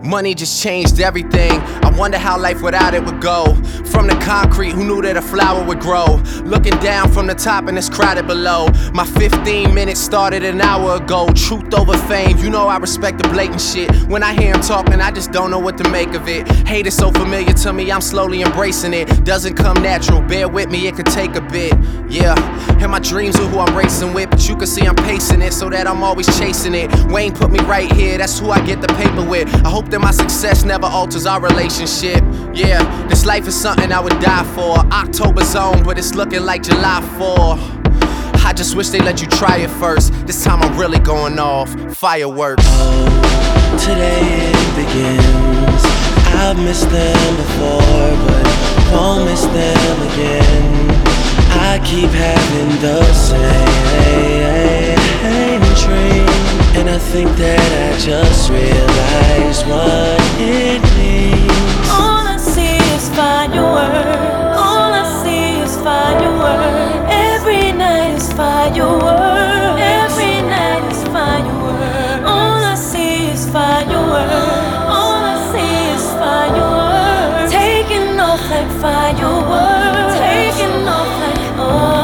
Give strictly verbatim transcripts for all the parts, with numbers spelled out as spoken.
Money just changed everything. I wonder how life without it would go. From the concrete, who knew that a flower would grow? Looking down from the top and it's crowded below. My fifteen minutes started an hour ago. Truth over fame, you know I respect the blatant shit. When I hear him talking, I just don't know what to make of it. Hate is so familiar to me, I'm slowly embracing it. Doesn't come natural, bear with me, it could take a bit. Yeah, and my dreams are who I'm racing with, but you can see I'm pacing it so that I'm always chasing it. Wayne put me right here, that's who I get the paper with. I hope that my success never alters our relationship. Yeah, this life is something I would die for. October's on, but it's looking like July fourth. I just wish they let you try it first. This time I'm really going off. Fireworks. Oh, today it begins. I've missed them before, but won't miss them again. I keep having the same dream, and I think that I just realized what it means. All I see is fireworks. All I see is fireworks. Every night is fireworks. Every night is fireworks. All I see is fireworks. All I see is fireworks. Taking off like fireworks. Taking off like oh.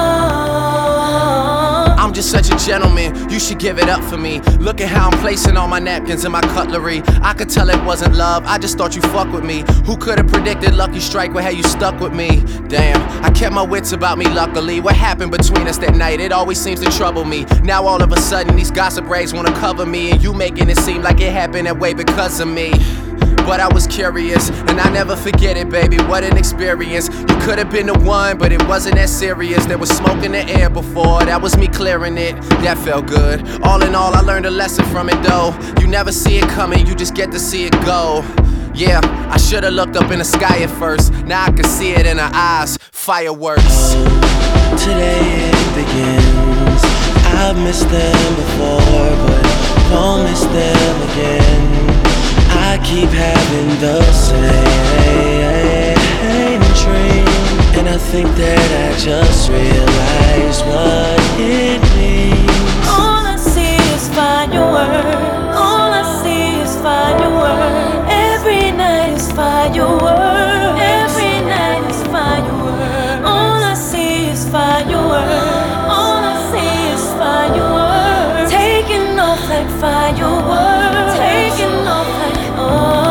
I'm just such a gentleman, you should give it up for me. Look at how I'm placing all my napkins and my cutlery. I could tell it wasn't love, I just thought you fuck with me. Who could've predicted Lucky Strike would have you stuck with me? Damn, I kept my wits about me luckily. What happened between us that night, it always seems to trouble me. Now all of a sudden these gossip rags wanna cover me, and you making it seem like it happened that way because of me. But I was curious, and I never forget it, baby, what an experience. You could've been the one, but it wasn't that serious. There was smoke in the air before, that was me clearing it. That felt good. All in all, I learned a lesson from it though. You never see it coming, you just get to see it go. Yeah, I should've looked up in the sky at first. Now I can see it in her eyes. Fireworks. Oh, today it begins. I've missed them before, but won't miss them again. I keep having the same dream, and I think that I just realized what it means. All I see is fireworks. All I see is fireworks. Every night is fireworks. Every night is fireworks. All I see is fireworks. All I see is fireworks. Taking off like fireworks. Taking off like oh.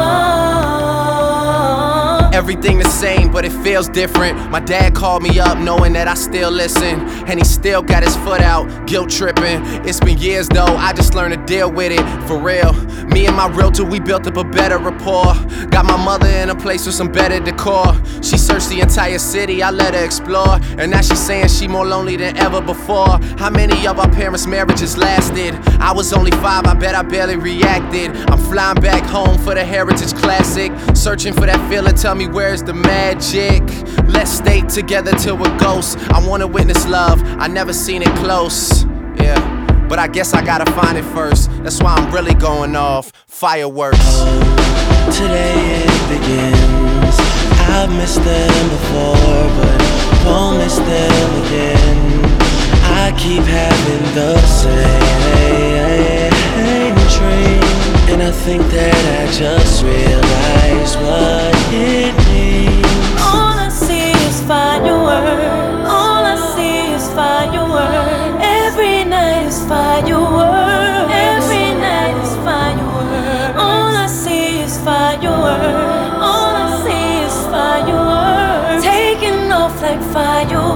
Everything the same, but it feels different. My dad called me up knowing that I still listen, and he still got his foot out, guilt tripping. It's been years though, I just learned to deal with it, for real. Me and my realtor, we built up a better rapport. Got my mother in a place with some better decor. She searched the entire city, I let her explore, and now she's saying she more lonely than ever before. How many of our parents' marriages lasted? I was only five, I bet I barely reacted. I'm flying back home for the Heritage Classic, searching for that feeling, tell me where's the magic? Let's stay together till we're ghosts. I wanna witness love, I never seen it close. Yeah, but I guess I gotta find it first. That's why I'm really going off. Fireworks. Oh, today it begins. I've missed them before, but won't miss them again. I keep having the same dream, and I think that I just realized what it means. All I see is fireworks. All I see is fireworks. Every night is fireworks. Every night is fireworks. All I see is fireworks. All I see is fireworks. Taking off like fireworks.